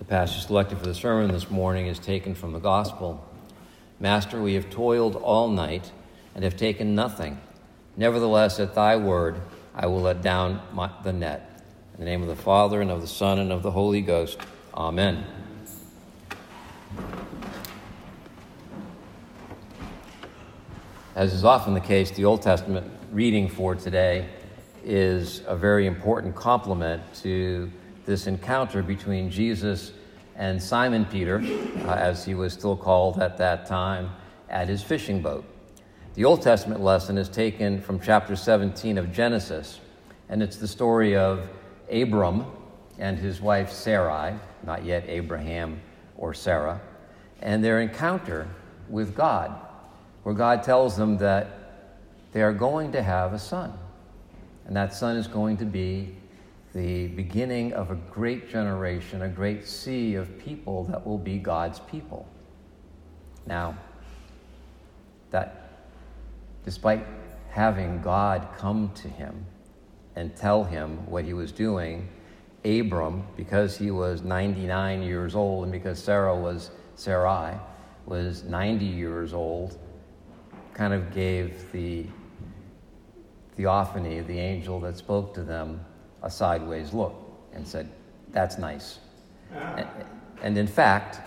passage selected for the sermon this morning is taken from the Gospel. Master, we have toiled all night and have taken nothing. Nevertheless, at thy word, I will let down the net. In the name of the Father, and of the Son, and of the Holy Ghost. Amen. As is often the case, the Old Testament reading for today is a very important complement to this encounter between Jesus and Simon Peter, as he was still called at that time, at his fishing boat. The Old Testament lesson is taken from chapter 17 of Genesis, and it's the story of Abram and his wife Sarai, not yet Abraham or Sarah, and their encounter with God, where God tells them that they are going to have a son, and that son is going to be the beginning of a great generation, a great sea of people that will be God's people. Now, that despite having God come to him and tell him what he was doing, Abram, because he was 99 years old and because Sarai was 90 years old, kind of gave the theophany, the angel that spoke to them, a sideways look and said, that's nice. And in fact,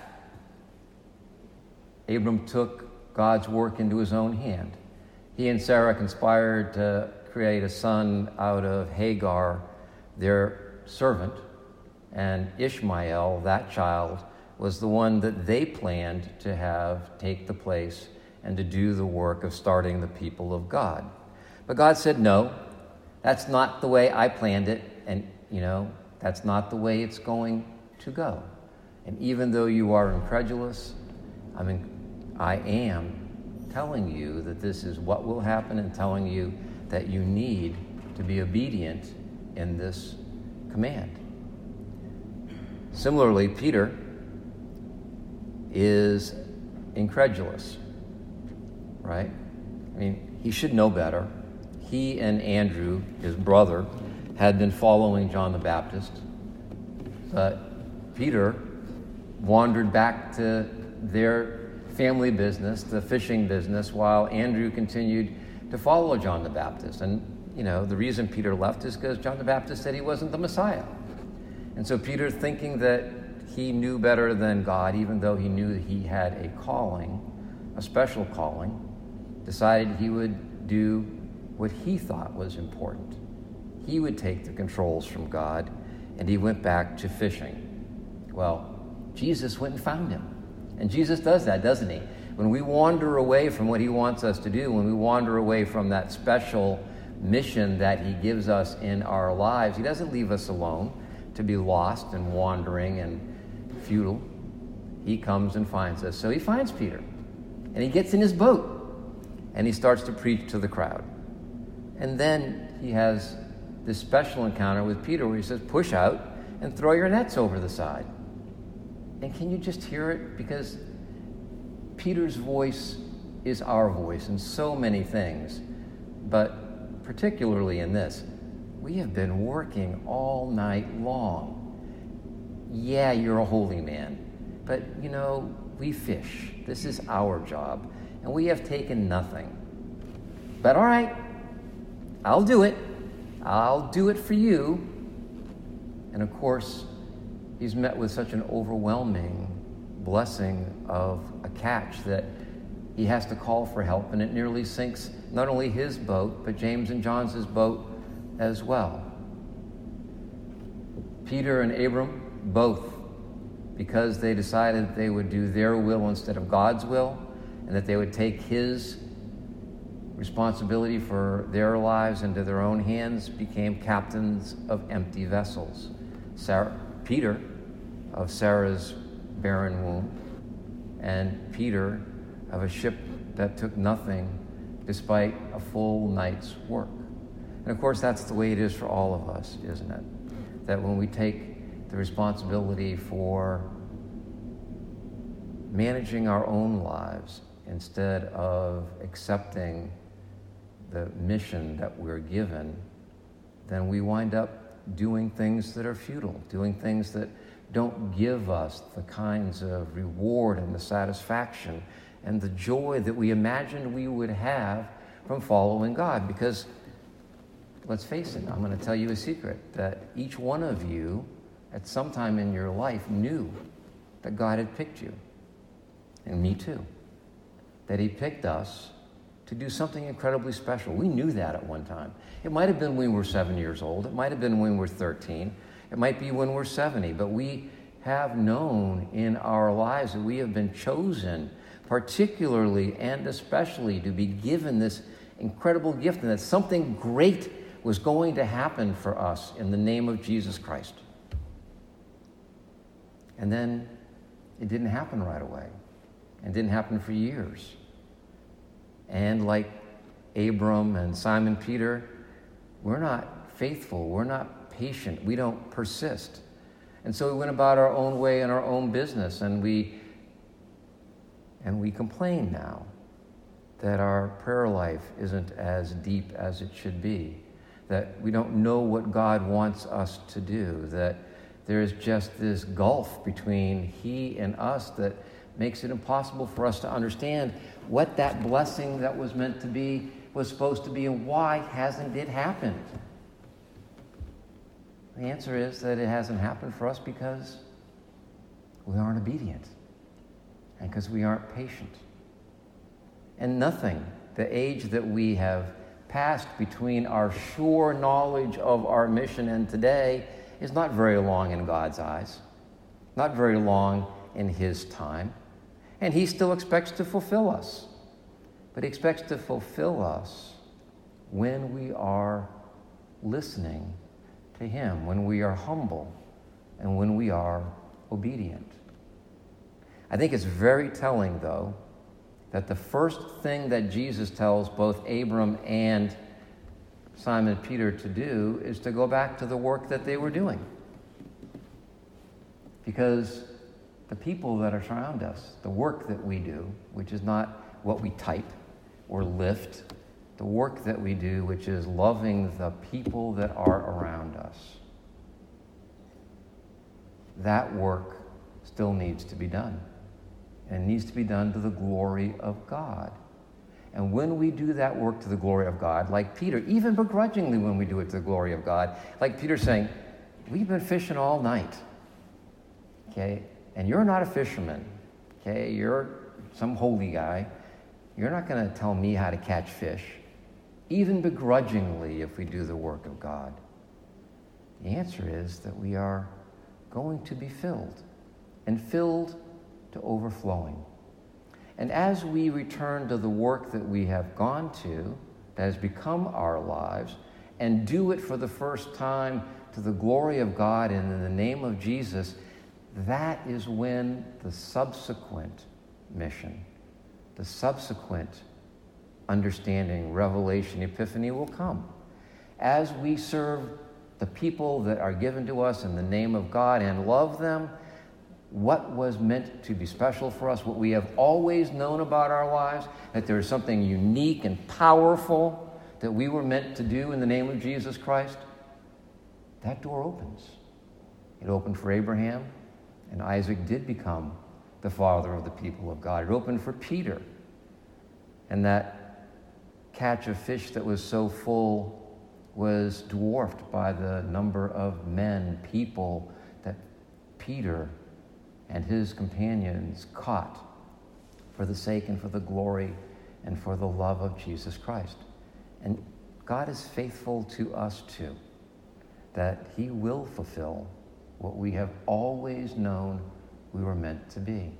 Abram took God's work into his own hand. He and Sarah conspired to create a son out of Hagar, their servant, and Ishmael, that child, was the one that they planned to have take the place and to do the work of starting the people of God. But God said, no, that's not the way I planned it, and, that's not the way it's going to go. And even though you are incredulous, I am telling you that this is what will happen and telling you that you need to be obedient in this command. Similarly, Peter is incredulous, right? He should know better. He and Andrew, his brother, had been following John the Baptist, but Peter wandered back to their family business, the fishing business, while Andrew continued to follow John the Baptist. And, the reason Peter left is because John the Baptist said he wasn't the Messiah. And so Peter, thinking that he knew better than God, even though he knew that he had a calling, a special calling, decided he would do what he thought was important. He would take the controls from God, and he went back to fishing. Well, Jesus went and found him. And Jesus does that, doesn't he? When we wander away from what he wants us to do, when we wander away from that special mission that he gives us in our lives, he doesn't leave us alone to be lost and wandering and futile. He comes and finds us. So he finds Peter, and he gets in his boat, and he starts to preach to the crowd. And then he has this special encounter with Peter where he says, push out and throw your nets over the side. And can you just hear it? Because Peter's voice is our voice in so many things, but particularly in this. We have been working all night long. Yeah, you're a holy man, but we fish. This is our job, and we have taken nothing. But all right, I'll do it. I'll do it for you. And of course, he's met with such an overwhelming blessing of a catch that he has to call for help, and it nearly sinks not only his boat, but James and John's boat as well. Peter and Abram, both, because they decided they would do their will instead of God's will, and that they would take his responsibility for their lives into their own hands, became captains of empty vessels. Peter of Sarah's barren womb, and Peter of a ship that took nothing despite a full night's work. And of course, that's the way it is for all of us, isn't it? That when we take the responsibility for managing our own lives instead of accepting the mission that we're given, then we wind up doing things that are futile, doing things that don't give us the kinds of reward and the satisfaction and the joy that we imagined we would have from following God. Because, let's face it, I'm going to tell you a secret, that each one of you at some time in your life knew that God had picked you, and me too, that he picked us to do something incredibly special. We knew that at one time. It might have been when we were 7 years old. It might have been when we were 13. It might be when we're 70. But we have known in our lives that we have been chosen particularly and especially to be given this incredible gift, and that something great was going to happen for us in the name of Jesus Christ. And then it didn't happen right away. It didn't happen for years. And like Abram and Simon Peter, we're not faithful. We're not patient. We don't persist. And so we went about our own way in our own business, and we complain now that our prayer life isn't as deep as it should be, that we don't know what God wants us to do, that there's just this gulf between he and us that makes it impossible for us to understand what that blessing that was meant to be was supposed to be, and why hasn't it happened? The answer is that it hasn't happened for us because we aren't obedient and because we aren't patient. And nothing, the age that we have passed between our sure knowledge of our mission and today, is not very long in God's eyes, not very long in his time. And he still expects to fulfill us. But he expects to fulfill us when we are listening to him, when we are humble, and when we are obedient. I think it's very telling, though, that the first thing that Jesus tells both Abram and Simon Peter to do is to go back to the work that they were doing. Because the people that are around us, the work that we do, which is not what we type or lift, the work that we do, which is loving the people that are around us, that work still needs to be done. And it needs to be done to the glory of God. And when we do that work to the glory of God, like Peter, even begrudgingly when we do it to the glory of God, like Peter saying, we've been fishing all night, okay? And you're not a fisherman, okay? You're some holy guy. You're not going to tell me how to catch fish, even begrudgingly, if we do the work of God. The answer is that we are going to be filled, and filled to overflowing. And as we return to the work that we have gone to, that has become our lives, and do it for the first time to the glory of God and in the name of Jesus, that is when the subsequent mission, the subsequent understanding, revelation, epiphany will come. As we serve the people that are given to us in the name of God and love them, what was meant to be special for us, what we have always known about our lives, that there is something unique and powerful that we were meant to do in the name of Jesus Christ, that door opens. It opened for Abraham, and Isaac did become the father of the people of God. It opened for Peter, and that catch of fish that was so full was dwarfed by the number of men, people that Peter and his companions caught for the sake and for the glory and for the love of Jesus Christ. And God is faithful to us too, that he will fulfill what we have always known we were meant to be.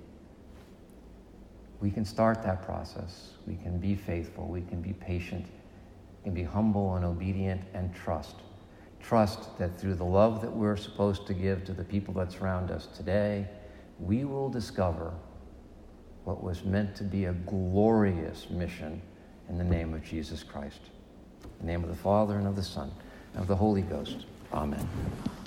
We can start that process. We can be faithful. We can be patient. We can be humble and obedient and trust. Trust that through the love that we're supposed to give to the people that surround us today, we will discover what was meant to be a glorious mission in the name of Jesus Christ. In the name of the Father, and of the Son, and of the Holy Ghost. Amen.